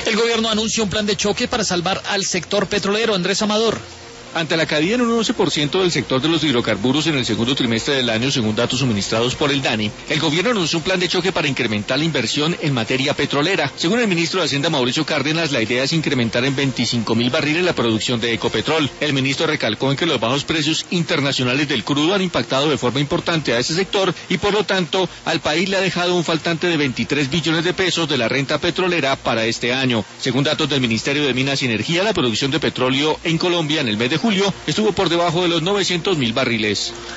El gobierno anuncia un plan de choque para salvar al sector petrolero. Andrés Amador. Ante la caída en un 11% del sector de los hidrocarburos en el segundo trimestre del año, según datos suministrados por el DANE, el gobierno anunció un plan de choque para incrementar la inversión en materia petrolera. Según el ministro de Hacienda, Mauricio Cárdenas, la idea es incrementar en 25.000 barriles la producción de Ecopetrol. El ministro recalcó en que los bajos precios internacionales del crudo han impactado de forma importante a ese sector y, por lo tanto, al país le ha dejado un faltante de 23 billones de pesos de la renta petrolera para este año. Según datos del Ministerio de Minas y Energía, la producción de petróleo en Colombia en el mes de julio estuvo por debajo de los 900.000 barriles.